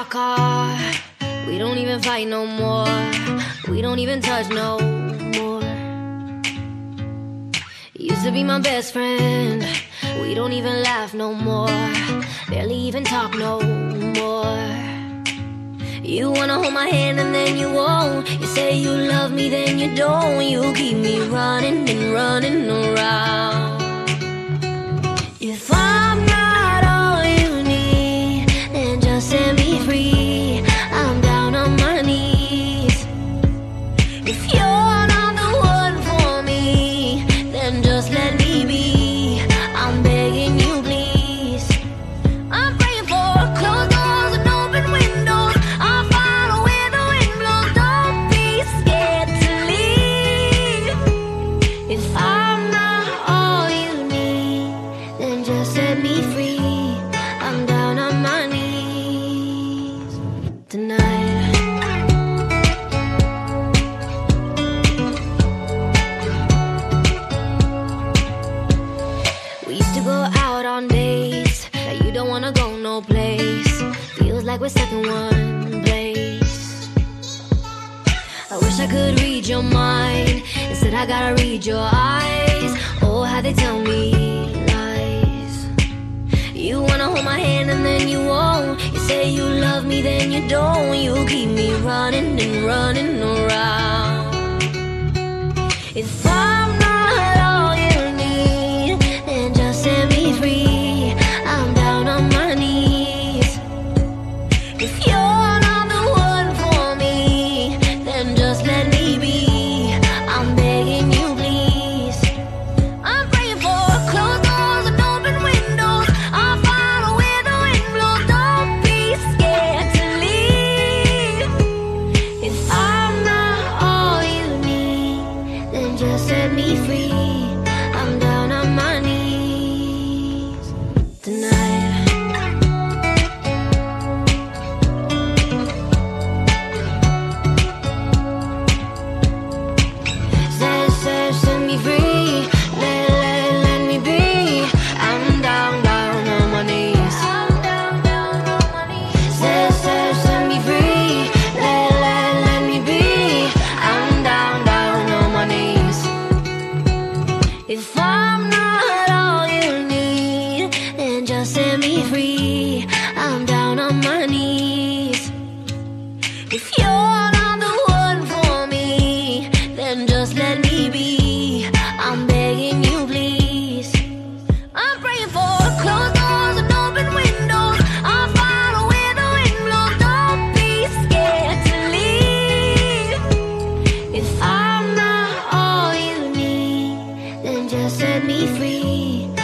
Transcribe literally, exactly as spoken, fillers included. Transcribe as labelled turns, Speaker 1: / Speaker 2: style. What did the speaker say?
Speaker 1: car. We don't even fight no more. We don't even touch no more. Used to be my best friend. We don't even laugh no more. Barely even talk no more. You wanna hold my hand and then you won't. You say you love me, then you don't. You keep me running and running around. If I'm not all you need, then just set me free. I'm down on my knees. If you're not the one for me, then just let me be. I'm begging you, please. I'm praying for closed doors and open windows. I'll follow where the wind blows. Don't be scared to leave. If I'm not all you need, then just set me free. I'm down on my knees tonight. We used to go out on dates. Now you don't wanna go no place. Feels like we're stuck in one place. I wish I could read your mind. Instead I gotta read your eyes. Oh, how they tell me lies. You wanna hold my hand and then you won't. You say you love me, then you don't. You keep me running and running around. If I'm not all you need, then just set me free. I'm down on my knees. If you're not the one for me, then just let me be. I'm begging you, please. I'm praying for closed doors and open windows. I'll follow where the wind blows. Don't be scared to leave. If I'm not all you need, then just set me free. I'm down on my knees tonight. Set, set, set me free. Let, let, let me be. I'm down, down on my knees. I'm down, down on my knees. Set, set, set me free. Let, let, let me be. I'm down, down on my knees. If I'm not all you need, then just set me free. I'm down on my knees. If you're not the one for me, then just let me be. I'm begging you, please. I'm praying for closed doors and open windows. I'll follow where the wind blows. Don't be scared to leave. If I'm not all you need, then just set me free.